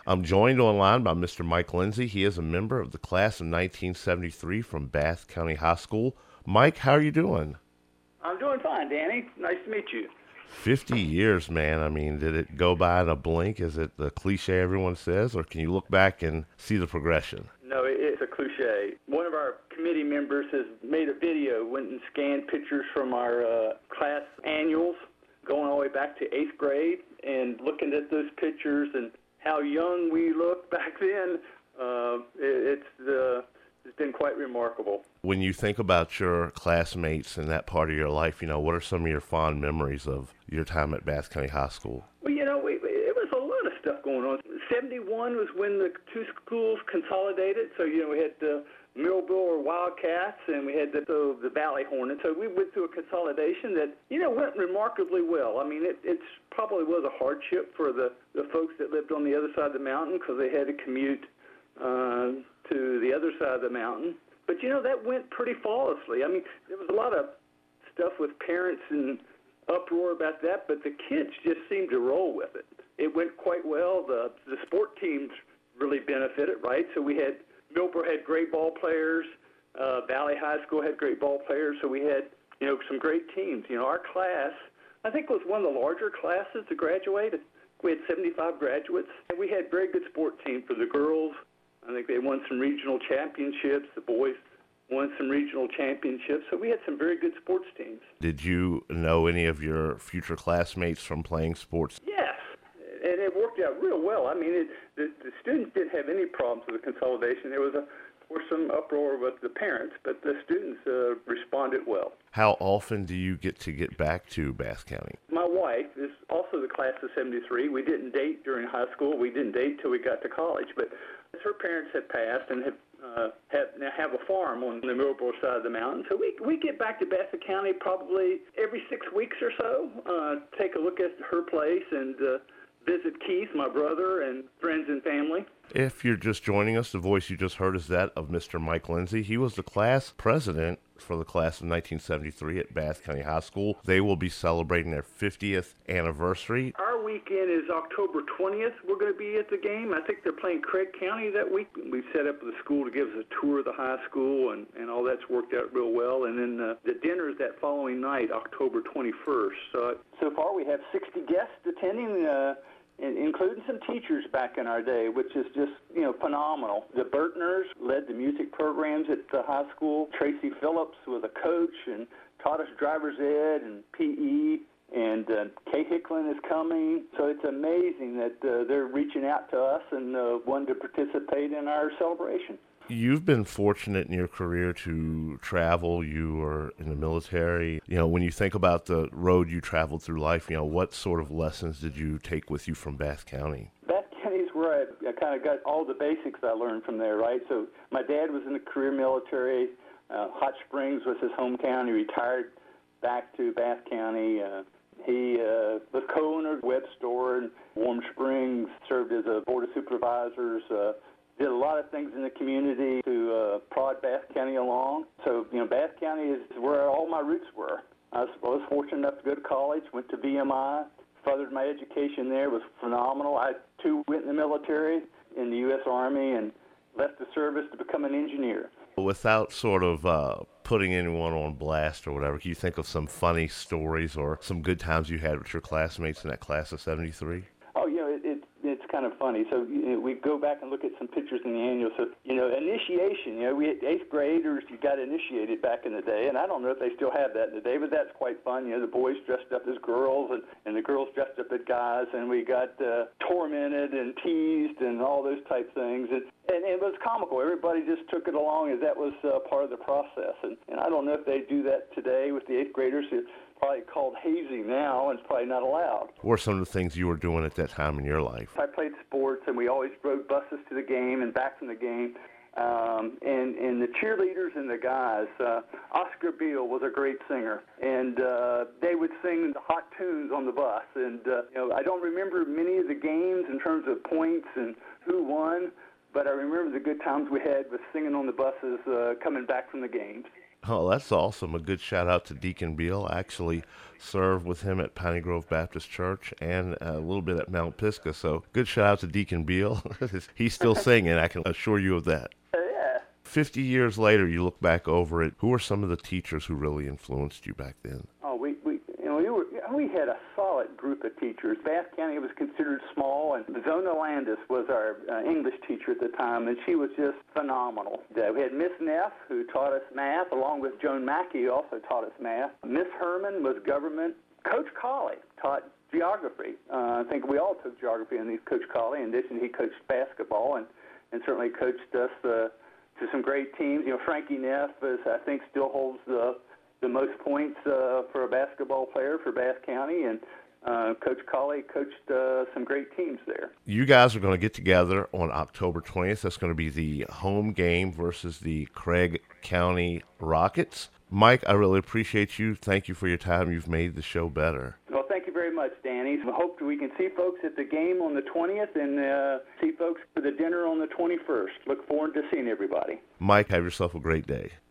I'm joined online by Mr. Mike Lindsay. He is a member of the class of 1973 from Bath County High School. Mike, how are you doing? I'm doing fine, Danny. Nice to meet you. 50 years, man. I mean, did it go by in a blink? Is it the cliche everyone says, or can you look back and see the progression? No, it's a cliche. One of our committee members has made a video, went and scanned pictures from our class annuals going all the way back to 8th grade, and looking at those pictures and how young we looked back then, it's been quite remarkable. When you think about your classmates in that part of your life, what are some of your fond memories of your time at Bath County High School? Well, it was a lot of stuff going on. 71 was when the two schools consolidated, so, we had the Millville Wildcats and we had the Valley Hornets. So we went through a consolidation that, went remarkably well. I mean, it probably was a hardship for the folks that lived on the other side of the mountain because they had to commute to the other side of the mountain. But, that went pretty flawlessly. I mean, there was a lot of stuff with parents and uproar about that, but the kids just seemed to roll with it. It went quite well. The sport teams really benefited, right? So Millboro had great ball players. Valley High School had great ball players. So we had, some great teams. Our class, I think, was one of the larger classes to graduate. We had 75 graduates. And we had very good sport teams for the girls. I think they won some regional championships. The boys won some regional championships. So we had some very good sports teams. Did you know any of your future classmates from playing sports? Yes, and it worked out real well. I mean, the students didn't have any problems with the consolidation. There was, of course, some uproar with the parents, but the students responded well. How often do you get back to Bath County? My wife is also the class of 73. We didn't date during high school. We didn't date till we got to college, but her parents had passed and now have a farm on the Millboro side of the mountain. So we get back to Bath County probably every 6 weeks or so, take a look at her place and visit Keith, my brother, and friends and family. If you're just joining us, the voice you just heard is that of Mr. Mike Lindsay. He was the class president for the class of 1973 at Bath County High School. They will be celebrating their 50th anniversary. Our weekend is October 20th. We're going to be at the game. I think they're playing Craig County that week. We've set up the school to give us a tour of the high school, and all that's worked out real well. And then the dinner is that following night, October 21st. So far we have 60 guests attending, including some teachers back in our day, which is just, phenomenal. The Burtners led the music programs at the high school. Tracy Phillips was a coach and taught us driver's ed and PE. And Kay Hicklin is coming. So it's amazing that they're reaching out to us and wanting to participate in our celebration. You've been fortunate in your career to travel. You were in the military. When you think about the road you traveled through life, what sort of lessons did you take with you from Bath County? Bath County is where I kind of got all the basics I learned from there, right? So my dad was in the career military. Hot Springs was his hometown. He retired back to Bath County. He was co-owner of Web Store in Warm Springs, served as a board of supervisors, did a lot of things in the community to prod Bath County along. So, Bath County is where all my roots were. I was fortunate enough to go to college, went to VMI, furthered my education there, was phenomenal. I, too, went in the military, in the U.S. Army, and left the service to become an engineer. Without sort of putting anyone on blast or whatever, can you think of some funny stories or some good times you had with your classmates in that class of 73? Oh, it's kind of funny. So we go back and look at some pictures in the annual. So, initiation, we had 8th graders, you got initiated back in the day, and I don't know if they still have that today, but that's quite fun. The boys dressed up as girls and the girls dressed up as guys, and we got tormented and teased and all those type things. And it was comical. Everybody just took it along as that was part of the process. And I don't know if they do that today with the 8th graders. It's probably called hazing now, and it's probably not allowed. What were some of the things you were doing at that time in your life? I played sports, and we always rode buses to the game and back from the game. And the cheerleaders and the guys, Oscar Beale was a great singer, and they would sing the hot tunes on the bus. And I don't remember many of the games in terms of points and who won, but I remember the good times we had with singing on the buses coming back from the games. Oh, that's awesome. A good shout out to Deacon Beal. I actually served with him at Piney Grove Baptist Church and a little bit at Mount Pisgah. So good shout out to Deacon Beal. He's still singing, I can assure you of that. Yeah. 50 years later, you look back over it. Who are some of the teachers who really influenced you back then? Oh, we had a solid group of teachers. Bath County was considered small, and Zona Landis was our English teacher at the time, and she was just phenomenal. We had Miss Neff, who taught us math, along with Joan Mackey, who also taught us math. Miss Herman was government. Coach Colley taught geography. I think we all took geography in these Coach Colley. In addition, he coached basketball and certainly coached us to some great teams. You know, Frankie Neff, I think, still holds the most points for a basketball player for Bath County, and Coach Colley coached some great teams there. You guys are going to get together on October 20th. That's going to be the home game versus the Craig County Rockets. Mike, I really appreciate you. Thank you for your time. You've made the show better. Well, thank you very much, Danny. I hope we can see folks at the game on the 20th and see folks for the dinner on the 21st. Look forward to seeing everybody. Mike, have yourself a great day.